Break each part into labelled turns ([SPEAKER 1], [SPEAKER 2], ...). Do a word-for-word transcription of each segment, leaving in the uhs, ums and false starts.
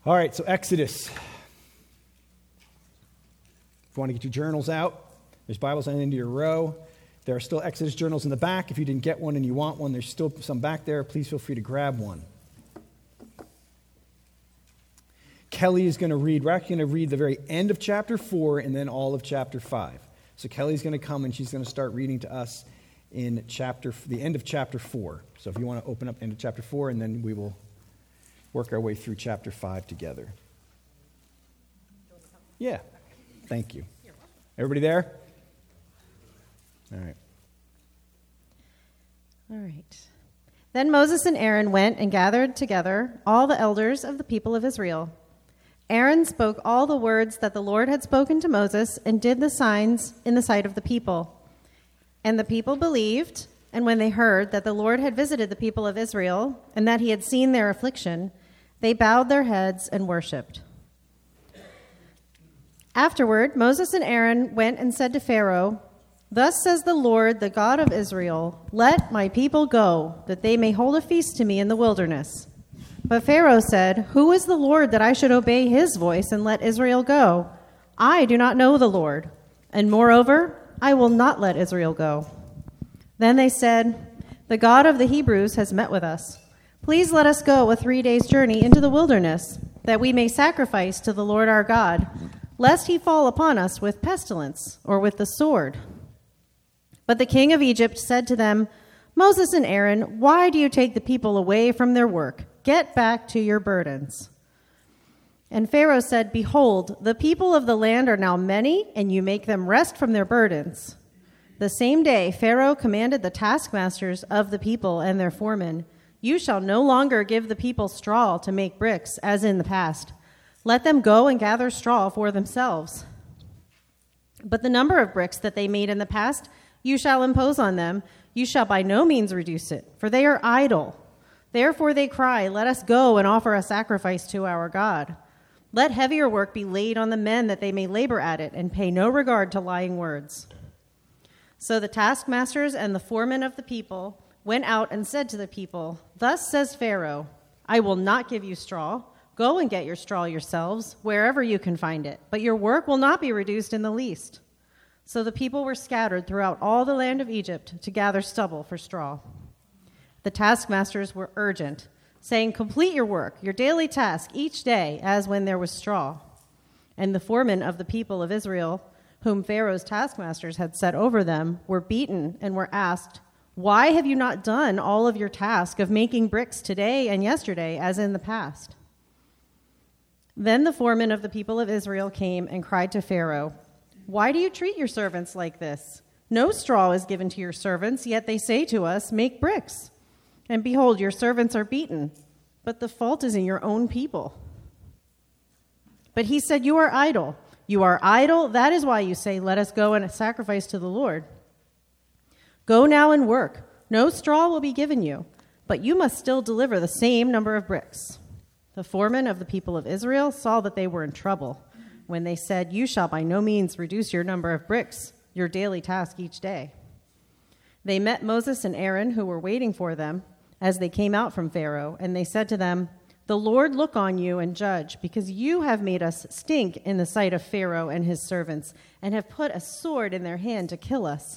[SPEAKER 1] All right, so Exodus. If you want to get your journals out, there's Bibles on the end of your row. There are still Exodus journals in the back. If you didn't get one and you want one, there's still some back there. Please feel free to grab one. Kelly is going to read, we're actually going to read the very end of chapter four and then all of chapter five. So Kelly's going to come and she's going to start reading to us in chapter, the end of chapter four. So if you want to open up into chapter four, and then we will work our way through chapter five together. Yeah, thank you. Everybody there? All right.
[SPEAKER 2] All right. Then Moses and Aaron went and gathered together all the elders of the people of Israel. Aaron spoke all the words that the Lord had spoken to Moses and did the signs in the sight of the people. And the people believed, and when they heard that the Lord had visited the people of Israel and that he had seen their affliction, they bowed their heads and worshipped. Afterward, Moses and Aaron went and said to Pharaoh, "Thus says the Lord, the God of Israel, let my people go, that they may hold a feast to me in the wilderness." But Pharaoh said, "Who is the Lord that I should obey his voice and let Israel go? I do not know the Lord, and moreover, I will not let Israel go." Then they said, "The God of the Hebrews has met with us. Please let us go a three days' journey into the wilderness, that we may sacrifice to the Lord our God, lest he fall upon us with pestilence or with the sword." But the king of Egypt said to them, "Moses and Aaron, why do you take the people away from their work? Get back to your burdens." And Pharaoh said, "Behold, the people of the land are now many, and you make them rest from their burdens." The same day Pharaoh commanded the taskmasters of the people and their foremen, "You shall no longer give the people straw to make bricks, as in the past. Let them go and gather straw for themselves. But the number of bricks that they made in the past, you shall impose on them. You shall by no means reduce it, for they are idle. Therefore they cry, 'Let us go and offer a sacrifice to our God.' Let heavier work be laid on the men, that they may labor at it and pay no regard to lying words." So the taskmasters and the foremen of the people went out and said to the people, "Thus says Pharaoh, I will not give you straw. Go and get your straw yourselves, wherever you can find it, but your work will not be reduced in the least." So the people were scattered throughout all the land of Egypt to gather stubble for straw. The taskmasters were urgent, saying, "Complete your work, your daily task each day, as when there was straw." And the foremen of the people of Israel, whom Pharaoh's taskmasters had set over them, were beaten and were asked, "Why have you not done all of your task of making bricks today and yesterday, as in the past?" Then the foremen of the people of Israel came and cried to Pharaoh, "Why do you treat your servants like this? No straw is given to your servants, yet they say to us, 'Make bricks.' And behold, your servants are beaten, but the fault is in your own people." But he said, "You are idle. You are idle. That is why you say, 'Let us go and sacrifice to the Lord.' Go now and work. No straw will be given you, but you must still deliver the same number of bricks." The foremen of the people of Israel saw that they were in trouble when they said, "You shall by no means reduce your number of bricks, your daily task each day." They met Moses and Aaron, who were waiting for them, as they came out from Pharaoh, and they said to them, "The Lord look on you and judge, because you have made us stink in the sight of Pharaoh and his servants, and have put a sword in their hand to kill us."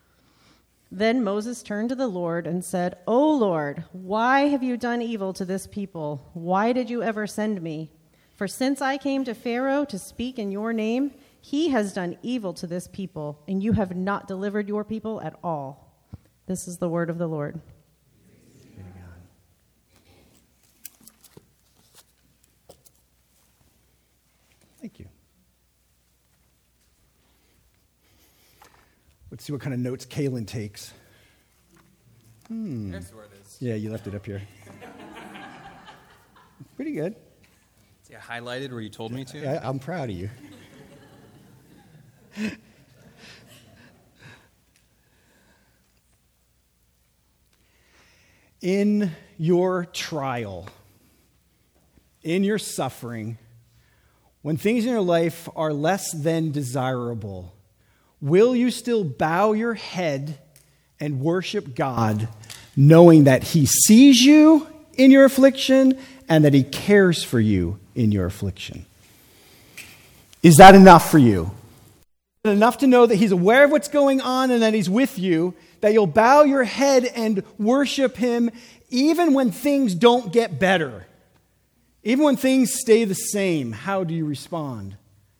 [SPEAKER 2] Then Moses turned to the Lord and said, "O Lord, why have you done evil to this people? Why did you ever send me? For since I came to Pharaoh to speak in your name, he has done evil to this people, and you have not delivered your people at all." This is the word of the Lord.
[SPEAKER 1] Thank you. Let's see what kind of notes Kaylin takes. Hmm.
[SPEAKER 3] There's where it is.
[SPEAKER 1] Yeah, you left it up here. Pretty good.
[SPEAKER 3] Yeah, highlighted where you told me to.
[SPEAKER 1] Yeah, I'm proud of you. In your trial, in your suffering, when things in your life are less than desirable, will you still bow your head and worship God, knowing that he sees you in your affliction and that he cares for you in your affliction. Is that enough for you? Is it enough to know that he's aware of what's going on and that he's with you, that you'll bow your head and worship him even when things don't get better? Even when things stay the same, how do you respond?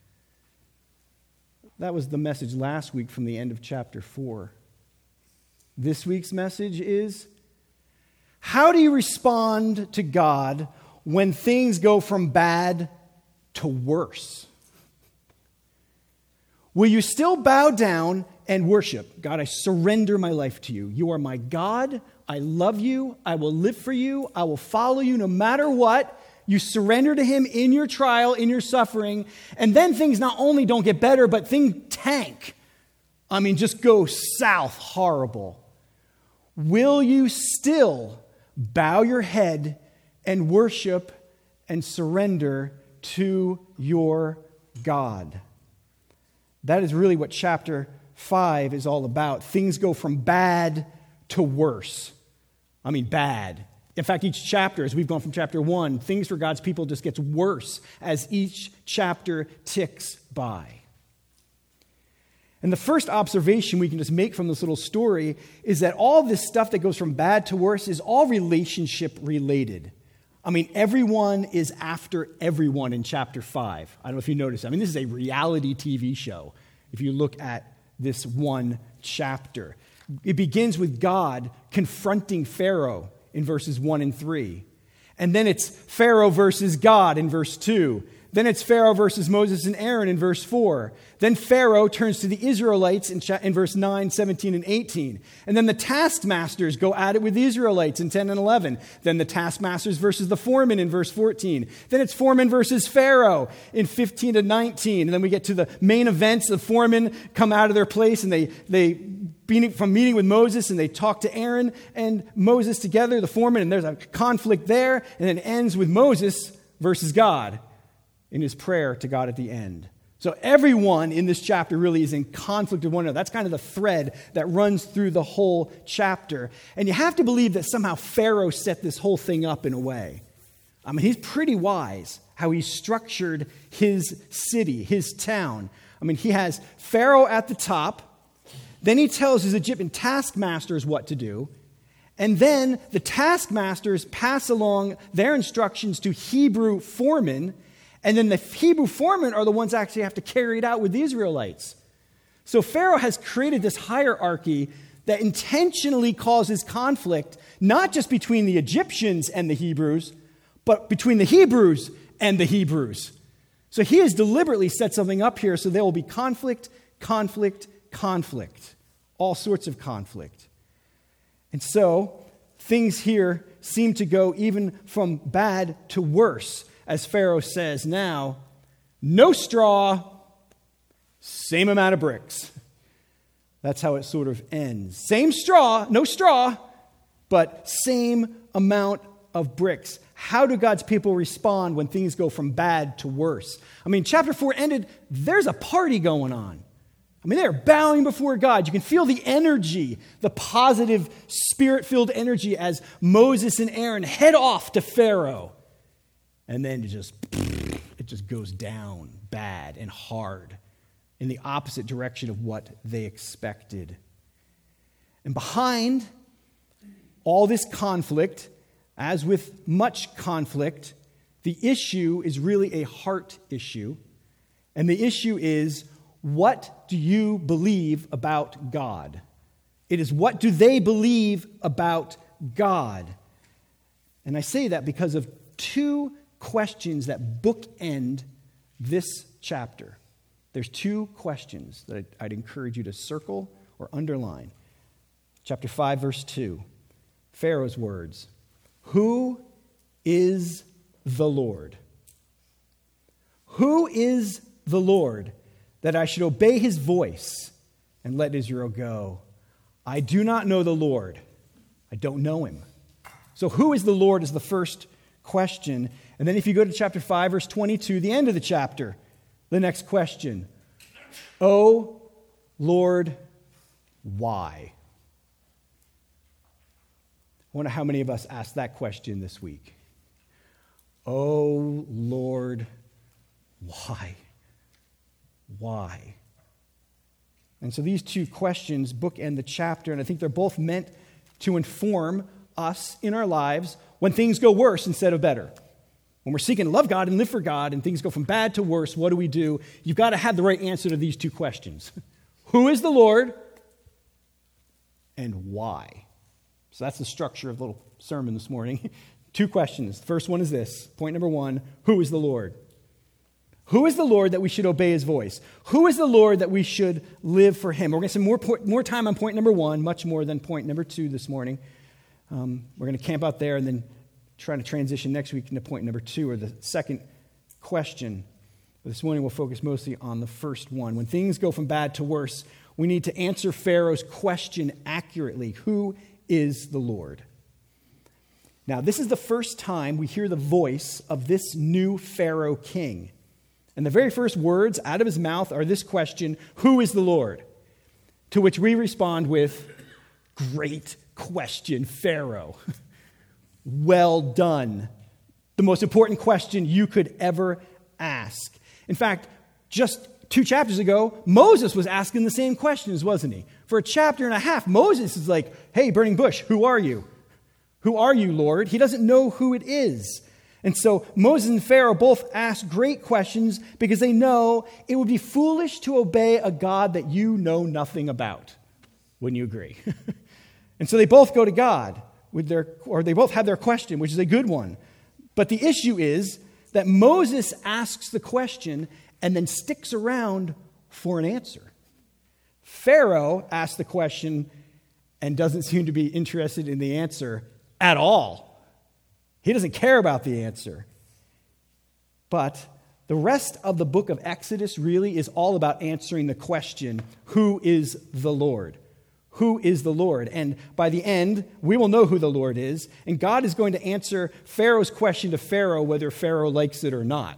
[SPEAKER 1] That was the message last week from the end of chapter four. This week's message is, how do you respond to God when things go from bad to worse? Will you still bow down and worship? God, I surrender my life to you. You are my God. I love you. I will live for you. I will follow you no matter what. You surrender to him in your trial, in your suffering, and then things not only don't get better, but things tank. I mean, just go south horrible. Will you still bow your head and worship and surrender to your God? That is really what chapter five is all about. Things go from bad to worse. I mean, bad. In fact, each chapter, as we've gone from chapter one, things for God's people just gets worse as each chapter ticks by. And the first observation we can just make from this little story is that all this stuff that goes from bad to worse is all relationship related. I mean, everyone is after everyone in chapter five. I don't know if you noticed. I mean, this is a reality T V show, if you look at this one chapter. It begins with God confronting Pharaoh in verses one and three. And then it's Pharaoh versus God in verse two. Then it's Pharaoh versus Moses and Aaron in verse four. Then Pharaoh turns to the Israelites in, cha- in verse nine, seventeen, and eighteen. And then the taskmasters go at it with the Israelites in ten and eleven. Then the taskmasters versus the foremen in verse fourteen. Then it's foreman versus Pharaoh in fifteen to nineteen. And then we get to the main events. The foremen come out of their place and they, they from meeting with Moses, and they talk to Aaron and Moses together, the foreman, and there's a conflict there, and then it ends with Moses versus God in his prayer to God at the end. So everyone in this chapter really is in conflict with one another. That's kind of the thread that runs through the whole chapter. And you have to believe that somehow Pharaoh set this whole thing up in a way. I mean, he's pretty wise how he structured his city, his town. I mean, he has Pharaoh at the top. Then he tells his Egyptian taskmasters what to do. And then the taskmasters pass along their instructions to Hebrew foremen. And then the Hebrew foremen are the ones that actually have to carry it out with the Israelites. So Pharaoh has created this hierarchy that intentionally causes conflict, not just between the Egyptians and the Hebrews, but between the Hebrews and the Hebrews. So he has deliberately set something up here so there will be conflict, conflict, conflict, all sorts of conflict. And so things here seem to go even from bad to worse, as Pharaoh says now, no straw, same amount of bricks. That's how it sort of ends. Same straw, no straw, but same amount of bricks. How do God's people respond when things go from bad to worse? I mean, chapter four ended, there's a party going on. I mean, they're bowing before God. You can feel the energy, the positive, spirit-filled energy as Moses and Aaron head off to Pharaoh. And then it just, it just goes down bad and hard in the opposite direction of what they expected. And behind all this conflict, as with much conflict, the issue is really a heart issue. And the issue is, what do you believe about God? It is, what do they believe about God? And I say that because of two questions that bookend this chapter. There's two questions that I'd encourage you to circle or underline. Chapter five, verse two. Pharaoh's words. Who is the Lord? Who is the Lord, that I should obey his voice and let Israel go? I do not know the Lord. I don't know him. So who is the Lord is the first question. And then if you go to chapter five, verse twenty-two, the end of the chapter, the next question. Oh, Lord, why? I wonder how many of us asked that question this week. "Oh, Lord, why? Why?" And so these two questions bookend the chapter, and I think they're both meant to inform us in our lives when things go worse instead of better. When we're seeking to love God and live for God and things go from bad to worse, what do we do? You've got to have the right answer to these two questions. Who is the Lord and why? So that's the structure of the little sermon this morning. Two questions. The first one is this. Point number one, who is the Lord? Who is the Lord that we should obey his voice? Who is the Lord that we should live for him? We're going to spend more, more time on point number one, much more than point number two this morning. Um, we're going to camp out there and then try to transition next week into point number two, or the second question. But this morning we'll focus mostly on the first one. When things go from bad to worse, we need to answer Pharaoh's question accurately. Who is the Lord? Now, this is the first time we hear the voice of this new Pharaoh king. And the very first words out of his mouth are this question, who is the Lord? To which we respond with, great question, Pharaoh. Well done. The most important question you could ever ask. In fact, just two chapters ago, Moses was asking the same questions, wasn't he? For a chapter and a half, Moses is like, hey, burning bush, who are you? Who are you, Lord? He doesn't know who it is. And so Moses and Pharaoh both ask great questions because they know it would be foolish to obey a God that you know nothing about. Wouldn't you agree? And so they both go to God with their, or they both have their question, which is a good one. But the issue is that Moses asks the question and then sticks around for an answer. Pharaoh asks the question and doesn't seem to be interested in the answer at all. He doesn't care about the answer. But the rest of the book of Exodus really is all about answering the question, who is the Lord? Who is the Lord? And by the end, we will know who the Lord is. And God is going to answer Pharaoh's question to Pharaoh, whether Pharaoh likes it or not.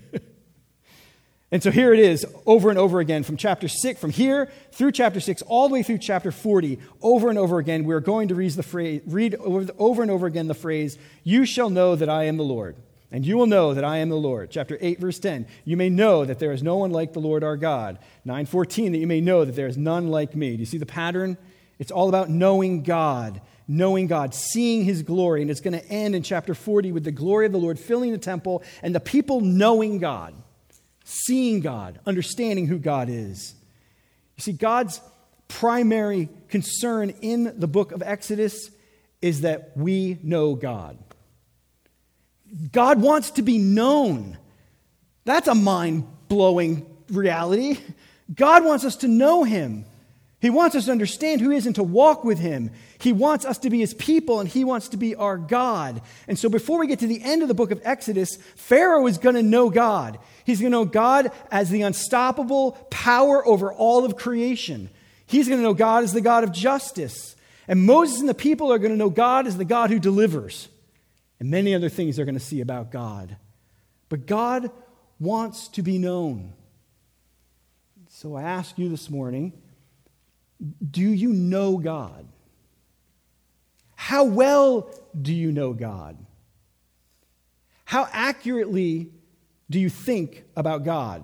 [SPEAKER 1] And so here it is, over and over again, from chapter six, from here through chapter six, all the way through chapter forty, over and over again, we're going to read the phrase, read over and over again the phrase, you shall know that I am the Lord, and you will know that I am the Lord. Chapter eight, verse ten, you may know that there is no one like the Lord our God. nine fourteen, that you may know that there is none like me. Do you see the pattern? It's all about knowing God, knowing God, seeing his glory, and it's going to end in chapter forty with the glory of the Lord filling the temple and the people knowing God. Seeing God, understanding who God is. You see, God's primary concern in the book of Exodus is that we know God. God wants to be known. That's a mind-blowing reality. God wants us to know him. He wants us to understand who he is and to walk with him. He wants us to be his people, and he wants to be our God. And so before we get to the end of the book of Exodus, Pharaoh is going to know God. He's going to know God as the unstoppable power over all of creation. He's going to know God as the God of justice. And Moses and the people are going to know God as the God who delivers. And many other things they're going to see about God. But God wants to be known. So I ask you this morning, do you know God? How well do you know God? How accurately do you think about God?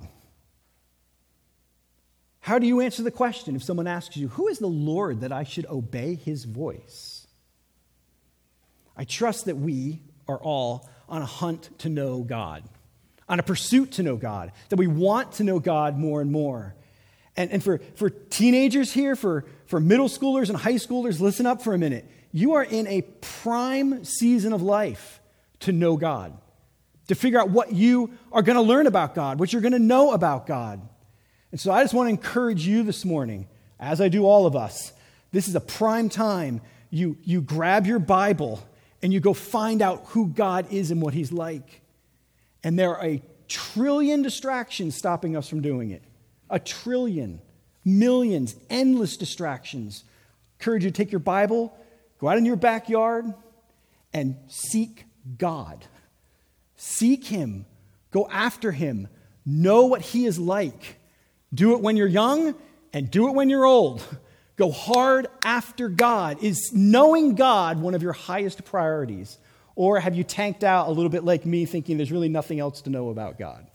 [SPEAKER 1] How do you answer the question if someone asks you, who is the Lord that I should obey his voice? I trust that we are all on a hunt to know God, on a pursuit to know God, that we want to know God more and more. And, and for, for teenagers here, for, for middle schoolers and high schoolers, listen up for a minute. You are in a prime season of life to know God, to figure out what you are going to learn about God, what you're going to know about God. And so I just want to encourage you this morning, as I do all of us, this is a prime time. You, you grab your Bible and you go find out who God is and what he's like. And there are a trillion distractions stopping us from doing it. A trillion, millions, endless distractions. I encourage you to take your Bible, go out in your backyard, and seek God. Seek him. Go after him. Know what he is like. Do it when you're young and do it when you're old. Go hard after God. Is knowing God one of your highest priorities? Or have you tanked out a little bit like me, thinking there's really nothing else to know about God?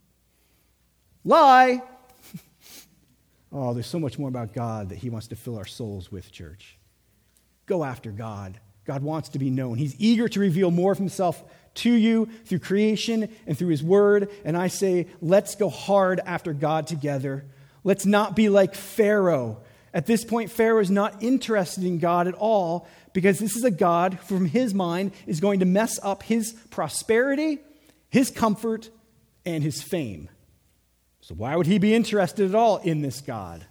[SPEAKER 1] Lie! Oh, there's so much more about God that he wants to fill our souls with, church. Go after God. God wants to be known. He's eager to reveal more of himself to you through creation and through his word. And I say, let's go hard after God together. Let's not be like Pharaoh. At this point, Pharaoh is not interested in God at all, because this is a God who, from his mind, is going to mess up his prosperity, his comfort, and his fame. So why would he be interested at all in this God?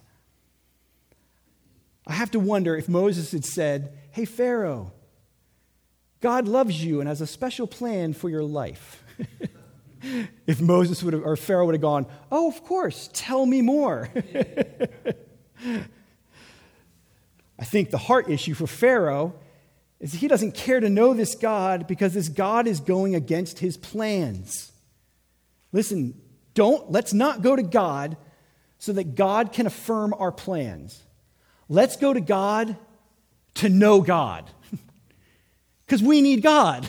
[SPEAKER 1] I have to wonder if Moses had said, hey, Pharaoh, God loves you and has a special plan for your life. If Moses would have, or Pharaoh would have gone, oh, of course, tell me more. I think the heart issue for Pharaoh is he doesn't care to know this God because this God is going against his plans. Listen, don't, let's not go to God so that God can affirm our plans. Let's go to God to know God. Because we need God.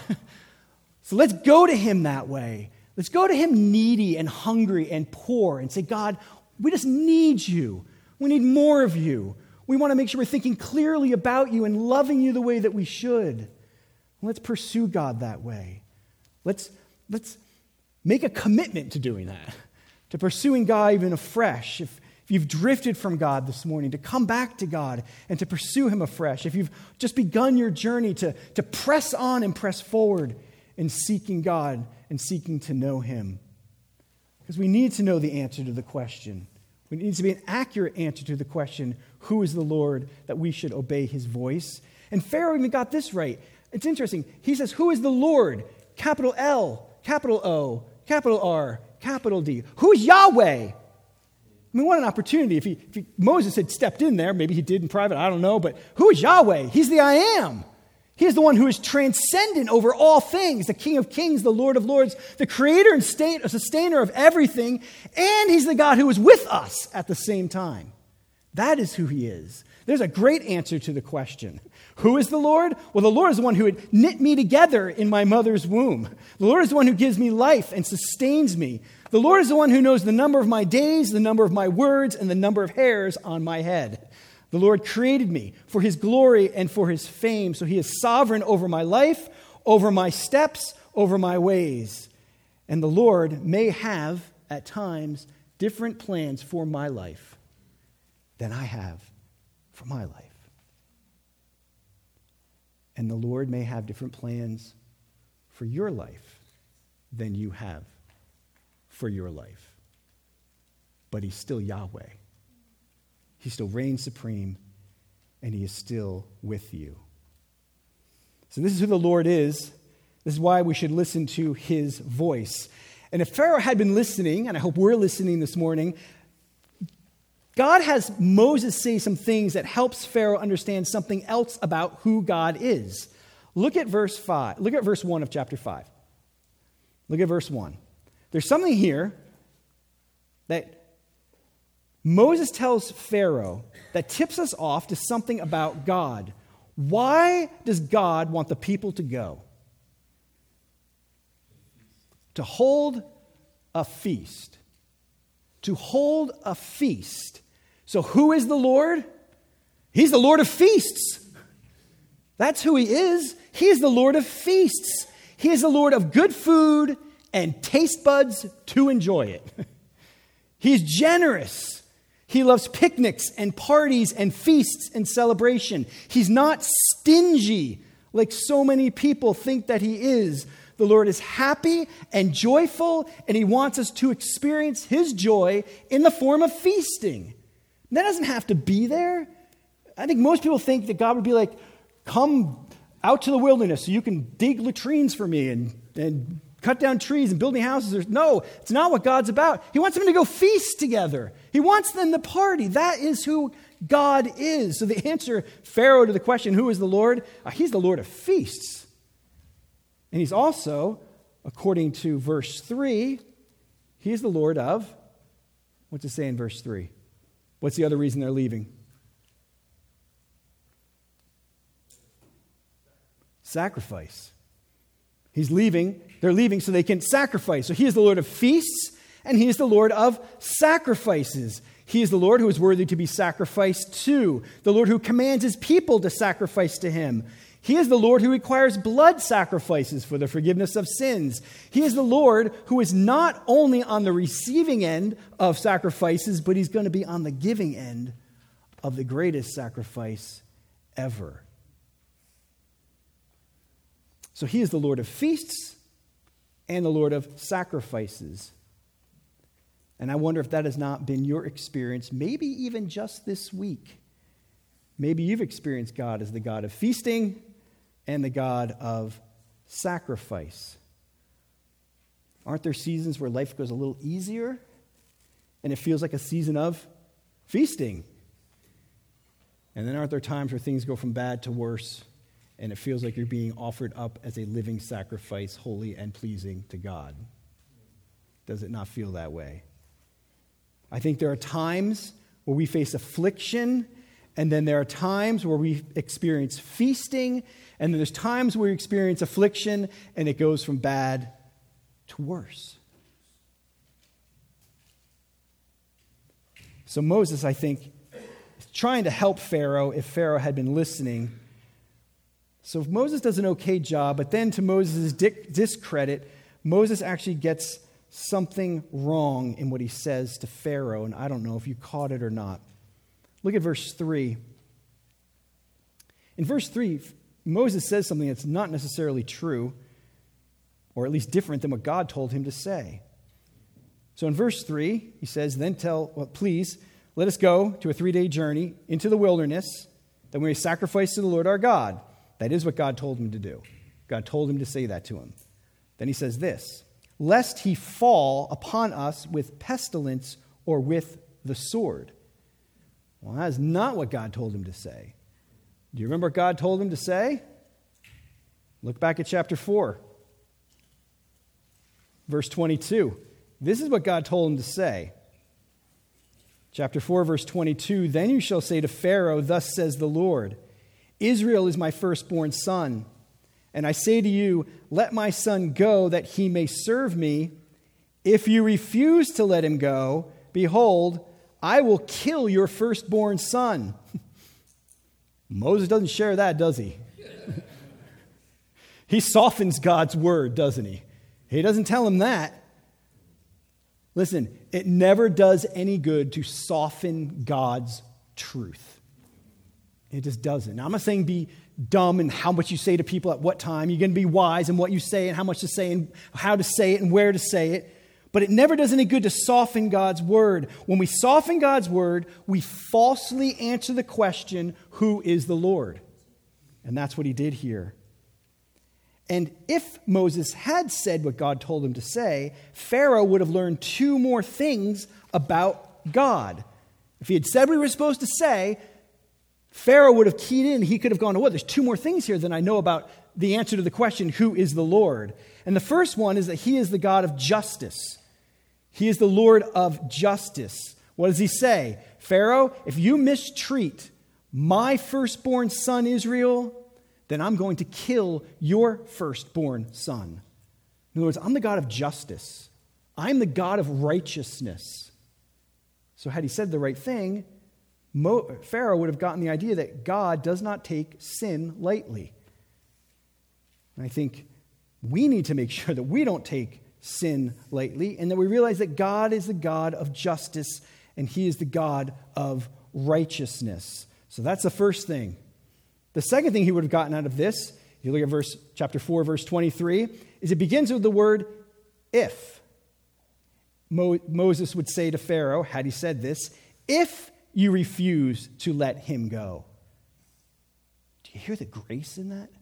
[SPEAKER 1] So let's go to him that way. Let's go to him needy and hungry and poor and say, God, we just need you. We need more of you. We want to make sure we're thinking clearly about you and loving you the way that we should. Let's pursue God that way. Let's, let's make a commitment to doing that, to pursuing God even afresh. If, if you've drifted from God this morning, to come back to God and to pursue him afresh. If you've just begun your journey to, to press on and press forward in seeking God and seeking to know him. Because we need to know the answer to the question. It needs to be an accurate answer to the question, who is the Lord, that we should obey his voice? And Pharaoh even got this right. It's interesting. He says, who is the Lord? Capital L, capital O, capital R, capital D. Who is Yahweh? I mean, what an opportunity. If, he, if he, Moses had stepped in there, maybe he did in private, I don't know, but who is Yahweh? He's the I am. He is the one who is transcendent over all things, the King of kings, the Lord of lords, the creator and state, a sustainer of everything, and he's the God who is with us at the same time. That is who he is. There's a great answer to the question. Who is the Lord? Well, the Lord is the one who had knit me together in my mother's womb. The Lord is the one who gives me life and sustains me. The Lord is the one who knows the number of my days, the number of my words, and the number of hairs on my head. The Lord created me for his glory and for his fame, so he is sovereign over my life, over my steps, over my ways. And the Lord may have, at times, different plans for my life than I have for my life. And the Lord may have different plans for your life than you have for your life. But he's still Yahweh. He still reigns supreme, and he is still with you. So this is who the Lord is. This is why we should listen to his voice. And if Pharaoh had been listening, and I hope we're listening this morning, God has Moses say some things that helps Pharaoh understand something else about who God is. Look at verse five. Look at verse one of chapter five. Look at verse one. There's something here that Moses tells Pharaoh that tips us off to something about God. Why does God want the people to go? To hold a feast. To hold a feast. So who is the Lord? He's the Lord of feasts. That's who he is. He is the Lord of feasts. He is the Lord of good food and taste buds to enjoy it. He's generous. He loves picnics and parties and feasts and celebration. He's not stingy like so many people think that he is. The Lord is happy and joyful, and he wants us to experience his joy in the form of feasting. That doesn't have to be there. I think most people think that God would be like, come out to the wilderness so you can dig latrines for me and, and cut down trees and build me houses. No, it's not what God's about. He wants them to go feast together. He wants them to party. That is who God is. So the answer, Pharaoh, to the question, who is the Lord? Uh, he's the Lord of feasts. And he's also, according to verse three, he is the Lord of, what's it say in verse three? What's the other reason they're leaving? Sacrifice. He's leaving. They're leaving so they can sacrifice. So he is the Lord of feasts, and he is the Lord of sacrifices. He is the Lord who is worthy to be sacrificed to, the Lord who commands his people to sacrifice to him. He is the Lord who requires blood sacrifices for the forgiveness of sins. He is the Lord who is not only on the receiving end of sacrifices, but he's going to be on the giving end of the greatest sacrifice ever. So he is the Lord of feasts and the Lord of sacrifices. And I wonder if that has not been your experience, maybe even just this week. Maybe you've experienced God as the God of feasting and the God of sacrifice. Aren't there seasons where life goes a little easier and it feels like a season of feasting? And then aren't there times where things go from bad to worse and it feels like you're being offered up as a living sacrifice, holy and pleasing to God? Does it not feel that way? I think there are times where we face affliction, and then there are times where we experience feasting, and then there's times where we experience affliction, and it goes from bad to worse. So Moses, I think, is trying to help Pharaoh if Pharaoh had been listening. So if Moses does an okay job, but then to Moses' discredit, Moses actually gets something wrong in what he says to Pharaoh, and I don't know if you caught it or not. Look at verse three. In verse three, Moses says something that's not necessarily true, or at least different than what God told him to say. So in verse three, he says, Then tell, well, please, let us go to a three-day journey into the wilderness, that we may sacrifice to the Lord our God. That is what God told him to do. God told him to say that to him. Then he says this, Lest he fall upon us with pestilence or with the sword. Well, that is not what God told him to say. Do you remember what God told him to say? Look back at chapter four, verse twenty-two. This is what God told him to say. Chapter four, verse twenty-two, Then you shall say to Pharaoh, Thus says the Lord, Israel is my firstborn son. And I say to you, let my son go that he may serve me. If you refuse to let him go, behold, I will kill your firstborn son. Moses doesn't share that, does he? He softens God's word, doesn't he? He doesn't tell him that. Listen, it never does any good to soften God's truth. It just doesn't. Now, I'm not saying be dumb in how much you say to people at what time. You're going to be wise in what you say and how much to say and how to say it and where to say it. But it never does any good to soften God's word. When we soften God's word, we falsely answer the question, who is the Lord? And that's what he did here. And if Moses had said what God told him to say, Pharaoh would have learned two more things about God. If he had said what he was supposed to say, Pharaoh would have keyed in. He could have gone, oh, there's two more things here than I know about the answer to the question, who is the Lord? And the first one is that he is the God of justice. He is the Lord of justice. What does he say? Pharaoh, if you mistreat my firstborn son Israel, then I'm going to kill your firstborn son. In other words, I'm the God of justice. I'm the God of righteousness. So had he said the right thing, Mo- Pharaoh would have gotten the idea that God does not take sin lightly. And I think we need to make sure that we don't take sin lightly and that we realize that God is the God of justice and he is the God of righteousness. So that's the first thing. The second thing he would have gotten out of this, if you look at verse chapter four, verse twenty-three, is it begins with the word if. Mo- Moses would say to Pharaoh, had he said this, if you refuse to let him go. Do you hear the grace in that?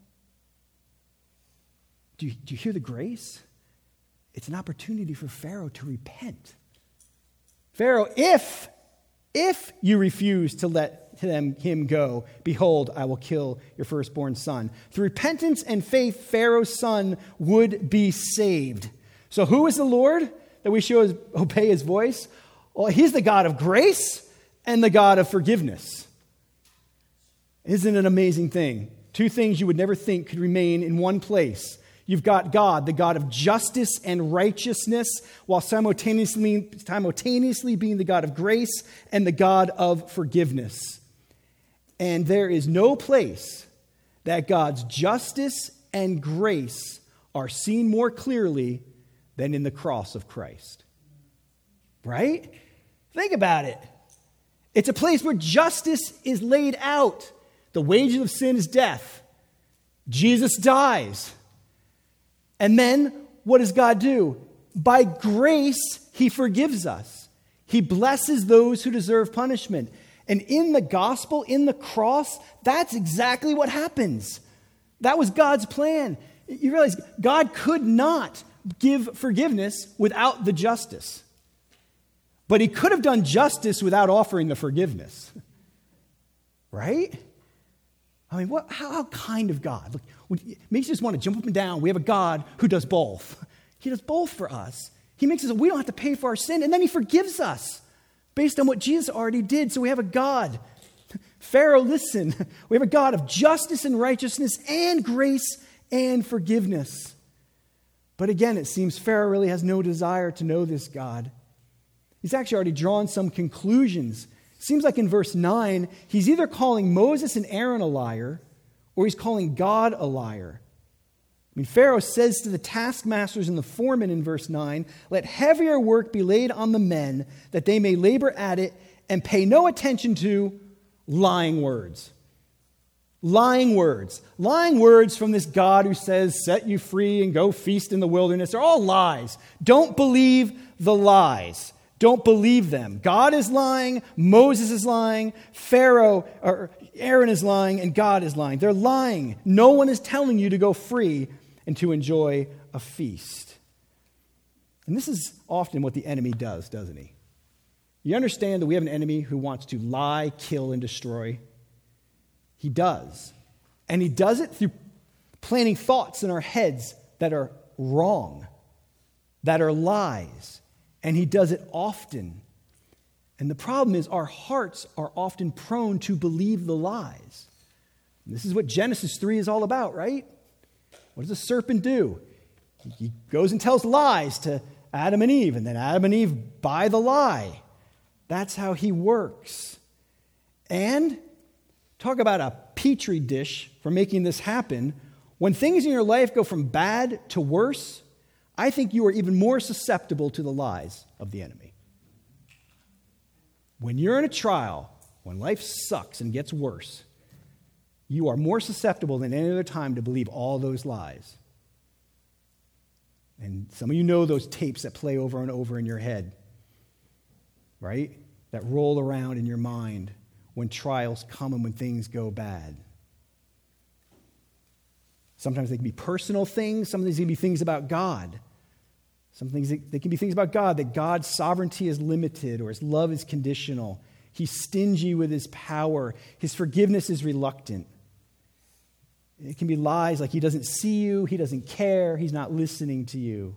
[SPEAKER 1] Do you, do you hear the grace? It's an opportunity for Pharaoh to repent. Pharaoh, if, if you refuse to let them, him go, behold, I will kill your firstborn son. Through repentance and faith, Pharaoh's son would be saved. So who is the Lord that we should obey his voice? Well, he's the God of grace and the God of forgiveness. Isn't it an amazing thing? Two things you would never think could remain in one place. You've got God, the God of justice and righteousness, while simultaneously, simultaneously being the God of grace and the God of forgiveness. And there is no place that God's justice and grace are seen more clearly than in the cross of Christ. Right? Think about it. It's a place where justice is laid out. The wages of sin is death. Jesus dies. And then what does God do? By grace, he forgives us. He blesses those who deserve punishment. And in the gospel, in the cross, that's exactly what happens. That was God's plan. You realize God could not give forgiveness without the justice. But he could have done justice without offering the forgiveness. Right? I mean, what, how, how kind of God? Look, it makes you just want to jump up and down. We have a God who does both. He does both for us. He makes us so we don't have to pay for our sin, and then he forgives us based on what Jesus already did. So we have a God. Pharaoh, listen. We have a God of justice and righteousness and grace and forgiveness. But again, it seems Pharaoh really has no desire to know this God. He's actually already drawn some conclusions. It seems like in verse nine, he's either calling Moses and Aaron a liar, or he's calling God a liar. I mean, Pharaoh says to the taskmasters and the foremen in verse nine, "Let heavier work be laid on the men, that they may labor at it and pay no attention to lying words." Lying words. Lying words from this God who says, set you free and go feast in the wilderness. They're all lies. Don't believe the lies. Don't believe them. God is lying. Moses is lying. Pharaoh or Aaron is lying, and God is lying. They're lying. No one is telling you to go free and to enjoy a feast. And this is often what the enemy does, doesn't he? You understand that we have an enemy who wants to lie, kill, and destroy? He does. And he does it through planting thoughts in our heads that are wrong, that are lies. And he does it often. And the problem is our hearts are often prone to believe the lies. And this is what Genesis three is all about, right? What does the serpent do? He goes and tells lies to Adam and Eve, and then Adam and Eve buy the lie. That's how he works. And talk about a petri dish for making this happen. When things in your life go from bad to worse, I think you are even more susceptible to the lies of the enemy. When you're in a trial, when life sucks and gets worse, you are more susceptible than any other time to believe all those lies. And some of you know those tapes that play over and over in your head, right? That roll around in your mind when trials come and when things go bad. Sometimes they can be personal things. Sometimes they can be things about God. Some things they can be things about God, that God's sovereignty is limited or his love is conditional. He's stingy with his power. His forgiveness is reluctant. It can be lies like he doesn't see you, he doesn't care, he's not listening to you.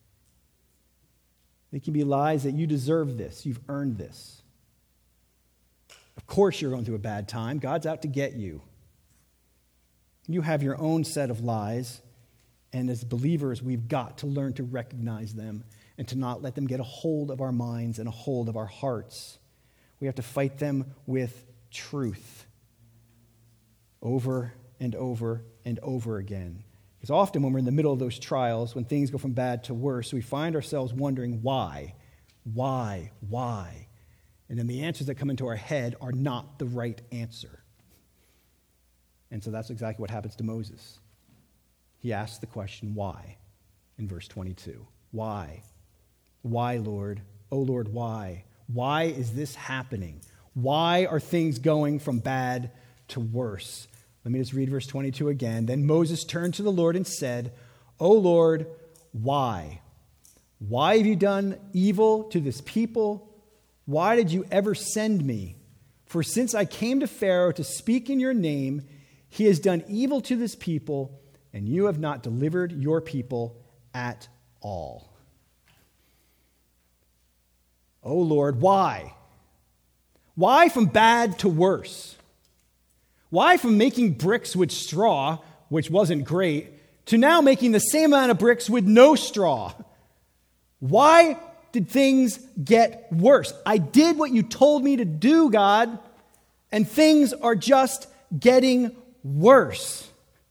[SPEAKER 1] It can be lies that you deserve this, you've earned this. Of course you're going through a bad time. God's out to get you. You have your own set of lies, and as believers, we've got to learn to recognize them and to not let them get a hold of our minds and a hold of our hearts. We have to fight them with truth over and over and over again. Because often when we're in the middle of those trials, when things go from bad to worse, we find ourselves wondering why, why, why? And then the answers that come into our head are not the right answer. And so that's exactly what happens to Moses. He asks the question, why? In verse twenty-two. Why? Why, Lord? Oh, Lord, why? Why is this happening? Why are things going from bad to worse? Let me just read verse twenty-two again. Then Moses turned to the Lord and said, O Lord, why? Why have you done evil to this people? Why did you ever send me? For since I came to Pharaoh to speak in your name, he has done evil to this people, and you have not delivered your people at all. Oh Lord, why? Why from bad to worse? Why from making bricks with straw, which wasn't great, to now making the same amount of bricks with no straw. Why did things get worse? I did what you told me to do, God, and things are just getting worse.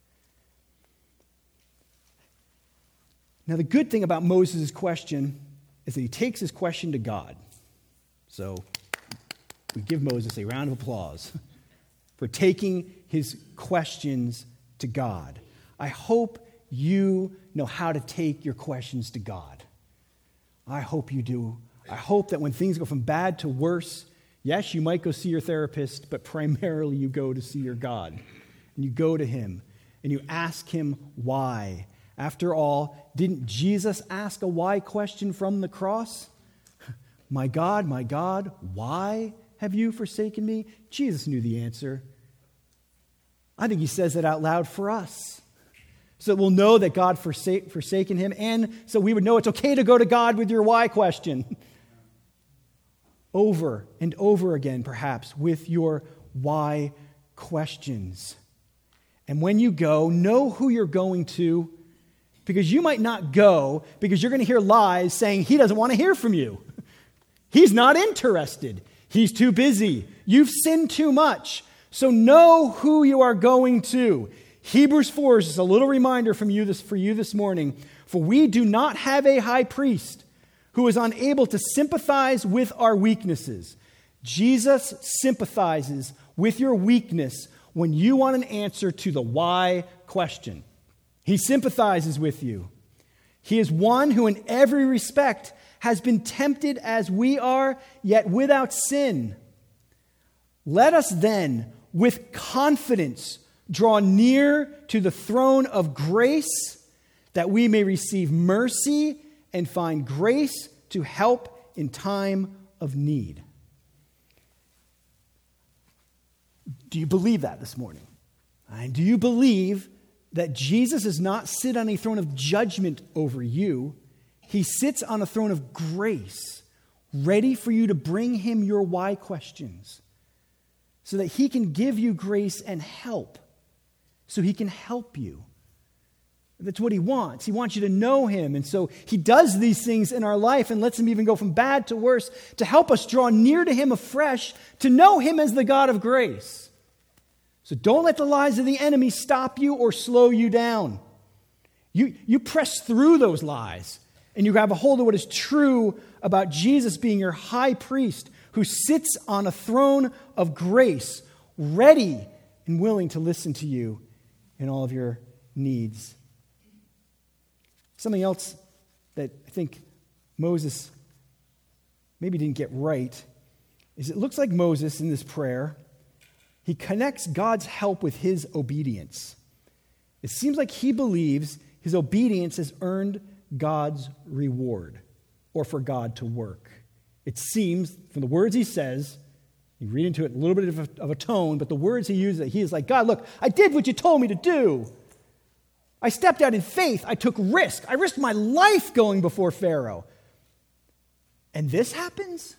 [SPEAKER 1] Now, the good thing about Moses' question is that he takes his question to God. So we give Moses a round of applause for taking his questions to God. I hope you know how to take your questions to God. I hope you do. I hope that when things go from bad to worse, yes, you might go see your therapist, but primarily you go to see your God. And you go to him and you ask him why. After all, didn't Jesus ask a why question from the cross? My God, my God, why have you forsaken me? Jesus knew the answer. I think he says it out loud for us. So we'll know that God forsake, forsaken him, and so we would know it's okay to go to God with your why question. Over and over again, perhaps, with your why questions. And when you go, know who you're going to, because you might not go because you're going to hear lies saying he doesn't want to hear from you. He's not interested. He's too busy. You've sinned too much. So know who you are going to. Hebrews four is just a little reminder from you this, for you this morning. For we do not have a high priest who is unable to sympathize with our weaknesses. Jesus sympathizes with your weakness when you want an answer to the why question. He sympathizes with you. He is one who in every respect has been tempted as we are, yet without sin. Let us then, with confidence, draw near to the throne of grace that we may receive mercy and find grace to help in time of need. Do you believe that this morning? And do you believe that Jesus does not sit on a throne of judgment over you? He sits on a throne of grace, ready for you to bring him your why questions so that he can give you grace and help. So he can help you. That's what he wants. He wants you to know him. And so he does these things in our life and lets him even go from bad to worse to help us draw near to him afresh, to know him as the God of grace. So don't let the lies of the enemy stop you or slow you down. You, you press through those lies and you grab a hold of what is true about Jesus being your high priest who sits on a throne of grace, ready and willing to listen to you in all of your needs. Something else that I think Moses maybe didn't get right is it looks like Moses in this prayer, he connects God's help with his obedience. It seems like he believes his obedience has earned God's reward or for God to work. It seems from the words he says, you read into it a little bit of a, of a tone, but the words he uses, he is like, God, look, I did what you told me to do. I stepped out in faith. I took risk. I risked my life going before Pharaoh. And this happens?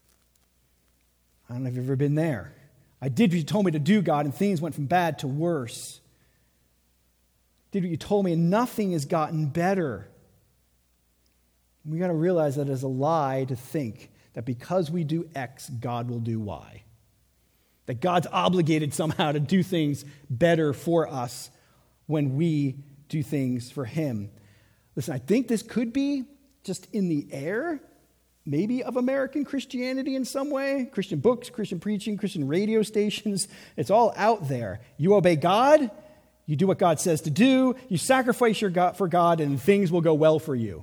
[SPEAKER 1] I don't know if you've ever been there. I did what you told me to do, God, and things went from bad to worse. Did what you told me, and nothing has gotten better. We got to realize that it's a lie to think that because we do X, God will do Y. That God's obligated somehow to do things better for us when we do things for him. Listen, I think this could be just in the air, maybe of American Christianity in some way. Christian books, Christian preaching, Christian radio stations. It's all out there. You obey God, you do what God says to do, you sacrifice your God for God, and things will go well for you.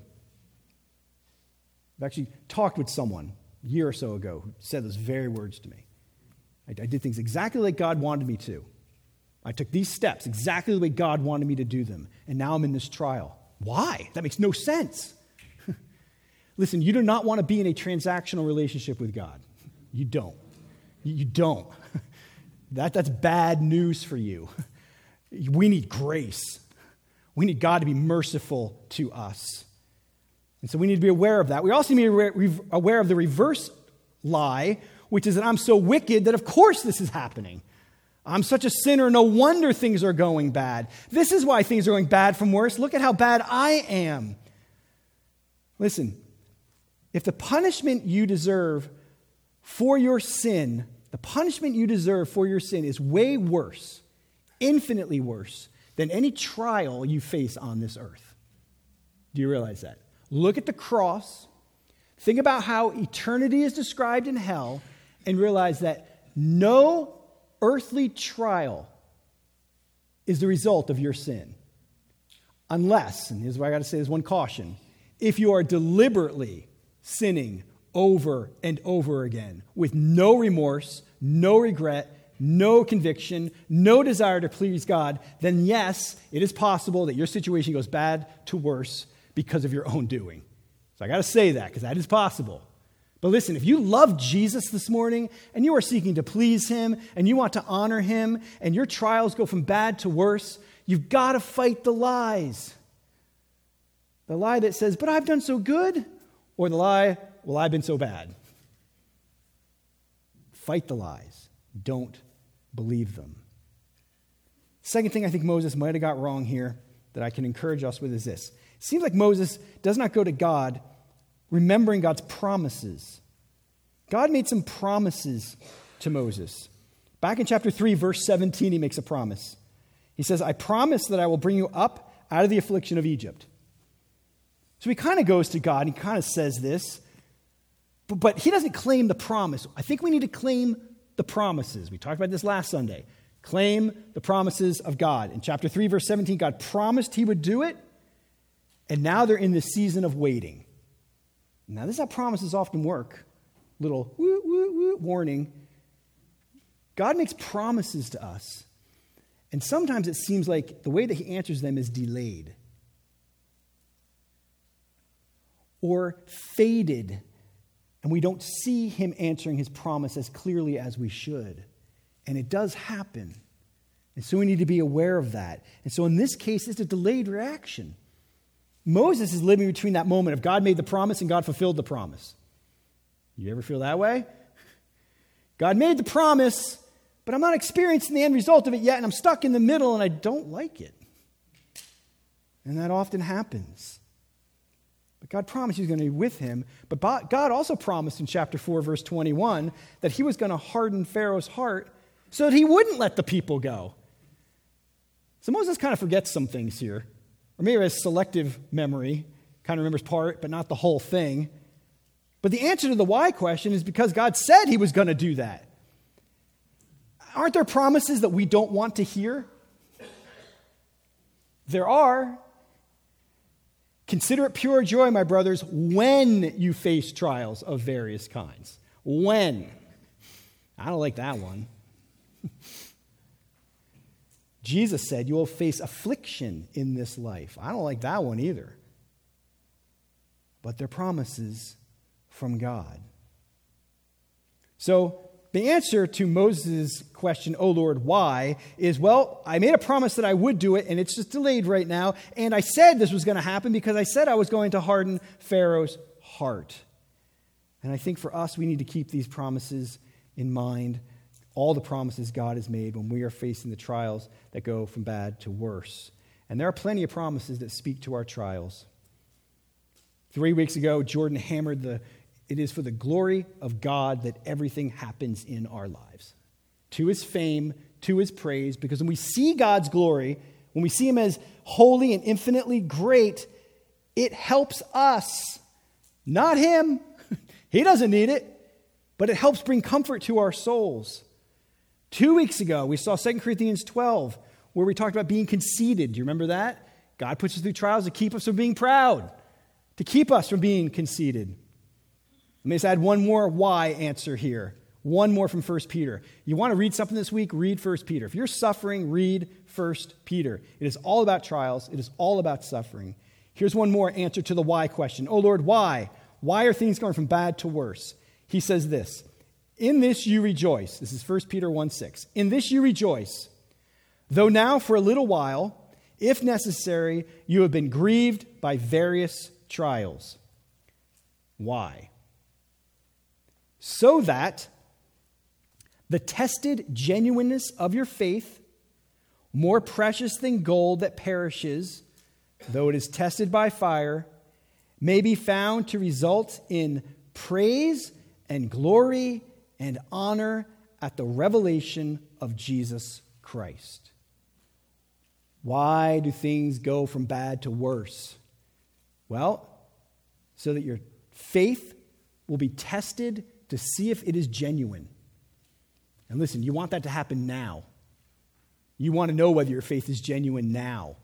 [SPEAKER 1] I've actually talked with someone a year or so ago who said those very words to me. I, I did things exactly like God wanted me to. I took these steps exactly the way God wanted me to do them, and now I'm in this trial. Why? That makes no sense. Listen, you do not want to be in a transactional relationship with God. You don't. You don't. That, that's bad news for you. We need grace. We need God to be merciful to us. And so we need to be aware of that. We also need to be aware of the reverse lie, which is that I'm so wicked that of course this is happening. I'm such a sinner, no wonder things are going bad. This is why things are going bad from worse. Look at how bad I am. Listen, if the punishment you deserve for your sin, the punishment you deserve for your sin is way worse, infinitely worse, than any trial you face on this earth. Do you realize that? Look at the cross. Think about how eternity is described in hell and realize that no earthly trial is the result of your sin. Unless, and here's what I got to say, there's one caution, if you are deliberately sinning over and over again with no remorse, no regret, no conviction, no desire to please God, then yes, it is possible that your situation goes bad to worse because of your own doing. So I got to say that because that is possible. But listen, if you love Jesus this morning and you are seeking to please him and you want to honor him and your trials go from bad to worse, you've got to fight the lies. The lie that says, but I've done so good, or the lie, well, I've been so bad. Fight the lies. Don't believe them. Second thing I think Moses might have got wrong here that I can encourage us with is this. It seems like Moses does not go to God remembering God's promises. God made some promises to Moses. Back in chapter three, verse seventeen, he makes a promise. He says, I promise that I will bring you up out of the affliction of Egypt. So he kind of goes to God and he kind of says this, but, but he doesn't claim the promise. I think we need to claim the promises. We talked about this last Sunday. Claim the promises of God. In chapter three, verse seventeen, God promised he would do it, and now they're in the season of waiting. Now, this is how promises often work. Little woo, woo, woo warning. God makes promises to us, and sometimes it seems like the way that he answers them is delayed or faded, and we don't see him answering his promise as clearly as we should. And it does happen. And so we need to be aware of that. And so in this case, it's a delayed reaction. Moses is living between that moment of God made the promise and God fulfilled the promise. You ever feel that way? God made the promise, but I'm not experiencing the end result of it yet, and I'm stuck in the middle, and I don't like it. And that often happens. But God promised he was going to be with him. But God also promised in chapter four, verse twenty-one, that he was going to harden Pharaoh's heart so that he wouldn't let the people go. So Moses kind of forgets some things here. Or maybe he has selective memory, kind of remembers part, but not the whole thing. But the answer to the why question is because God said he was going to do that. Aren't there promises that we don't want to hear? There are. Consider it pure joy, my brothers, when you face trials of various kinds. When. I don't like that one. Jesus said you will face affliction in this life. I don't like that one either. But they're promises from God. So the answer to Moses' question, oh Lord, why, is, well, I made a promise that I would do it, and it's just delayed right now. And I said this was going to happen because I said I was going to harden Pharaoh's heart. And I think for us, we need to keep these promises in mind, all the promises God has made when we are facing the trials that go from bad to worse. And there are plenty of promises that speak to our trials. Three weeks ago, Jordan hammered the, it is for the glory of God that everything happens in our lives. To his fame, to his praise, because when we see God's glory, when we see him as holy and infinitely great, it helps us, not him. He doesn't need it, but it helps bring comfort to our souls. Two weeks ago, we saw Second Corinthians twelve, where we talked about being conceited. Do you remember that? God puts us through trials to keep us from being proud, to keep us from being conceited. Let me just add one more why answer here. One more from First Peter. You want to read something this week? Read First Peter. If you're suffering, read First Peter. It is all about trials. It is all about suffering. Here's one more answer to the why question. Oh Lord, why? Why are things going from bad to worse? He says this, in this you rejoice. This is First Peter one six. In this you rejoice, though now for a little while, if necessary, you have been grieved by various trials. Why? So that the tested genuineness of your faith, more precious than gold that perishes, though it is tested by fire, may be found to result in praise and glory and honor at the revelation of Jesus Christ. Why do things go from bad to worse? Well, so that your faith will be tested to see if it is genuine. And listen, you want that to happen now. You want to know whether your faith is genuine now.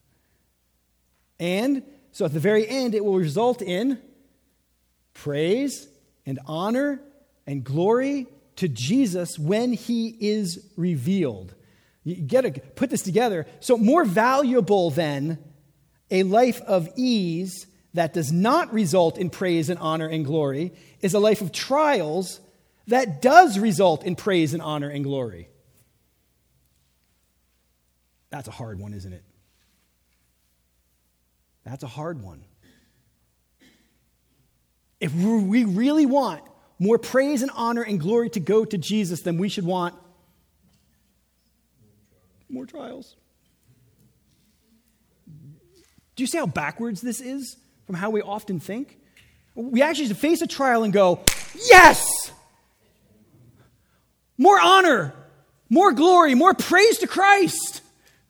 [SPEAKER 1] And so at the very end, it will result in praise and honor and glory to Jesus when he is revealed. You get to put this together. So more valuable than a life of ease that does not result in praise and honor and glory is a life of trials that does result in praise and honor and glory. That's a hard one, isn't it? That's a hard one. If we really want more praise and honor and glory to go to Jesus, then we should want more trials. Do you see how backwards this is from how we often think? We actually should face a trial and go, yes! More honor, more glory, more praise to Christ.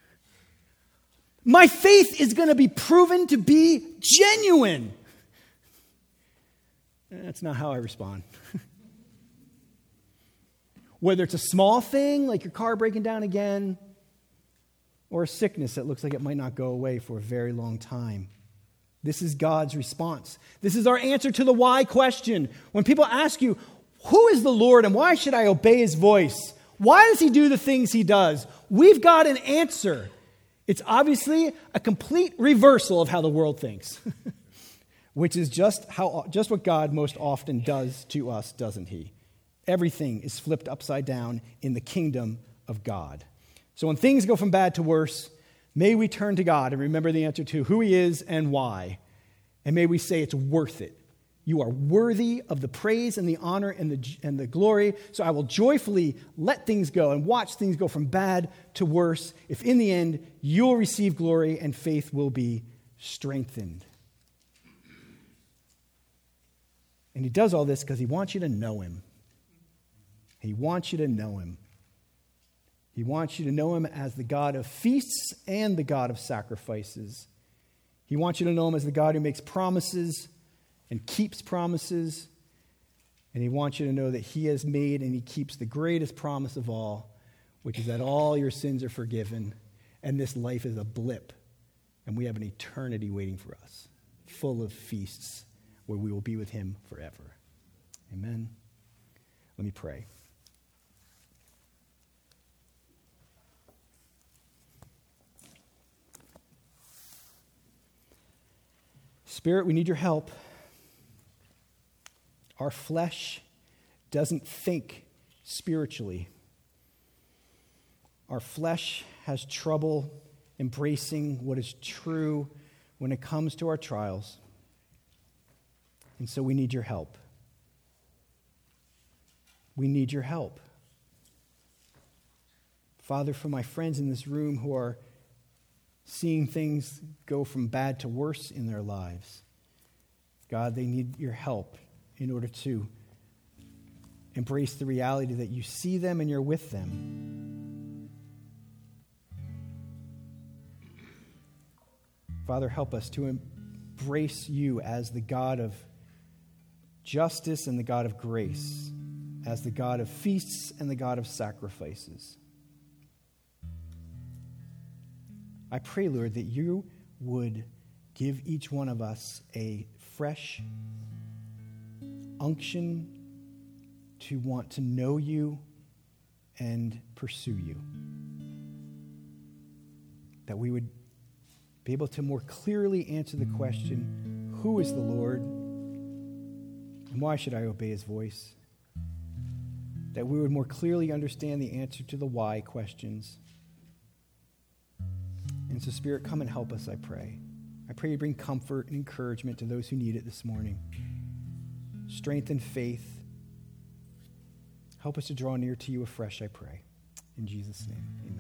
[SPEAKER 1] My faith is going to be proven to be genuine. That's not how I respond. Whether it's a small thing, like your car breaking down again, or a sickness that looks like it might not go away for a very long time. This is God's response. This is our answer to the why question. When people ask you, who is the Lord and why should I obey his voice? Why does he do the things he does? We've got an answer. It's obviously a complete reversal of how the world thinks, which is just how just what God most often does to us, doesn't he? Everything is flipped upside down in the kingdom of God. So when things go from bad to worse, may we turn to God and remember the answer to who he is and why. And may we say it's worth it. You are worthy of the praise and the honor and the, and the glory. So I will joyfully let things go and watch things go from bad to worse, if in the end you'll receive glory and faith will be strengthened. And he does all this because he wants you to know him. He wants you to know him. He wants you to know him as the God of feasts and the God of sacrifices. He wants you to know him as the God who makes promises and keeps promises. And he wants you to know that he has made and he keeps the greatest promise of all, which is that all your sins are forgiven and this life is a blip and we have an eternity waiting for us, full of feasts where we will be with him forever. Amen. Let me pray. Spirit, we need your help. Our flesh doesn't think spiritually. Our flesh has trouble embracing what is true when it comes to our trials. And so we need your help. We need your help. Father, for my friends in this room who are seeing things go from bad to worse in their lives, God, they need your help in order to embrace the reality that you see them and you're with them. Father, help us to embrace you as the God of justice and the God of grace, as the God of feasts and the God of sacrifices. I pray, Lord, that you would give each one of us a fresh unction to want to know you and pursue you. That we would be able to more clearly answer the question, who is the Lord? And why should I obey his voice? That we would more clearly understand the answer to the why questions. And so, Spirit, come and help us, I pray. I pray you bring comfort and encouragement to those who need it this morning. Strengthen faith. Help us to draw near to you afresh, I pray. In Jesus' name, amen.